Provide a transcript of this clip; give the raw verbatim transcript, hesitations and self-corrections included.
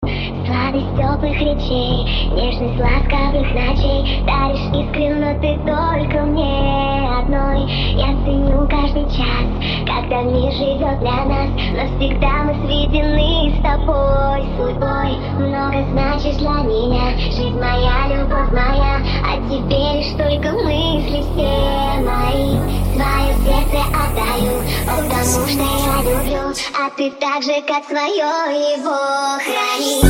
Сладость теплых речей, нежность ласковых ночей. Даришь искренно ты только мне одной. Я ценю каждый час, когда мир живет для нас. Навсегда мы сведены с тобой судьбой. Много значишь для меня, жизнь моя, любовь моя. А теперь лишь только мысли все мои. Свое сердце отдаю, потому что я люблю. А ты так же, как свое, его храни.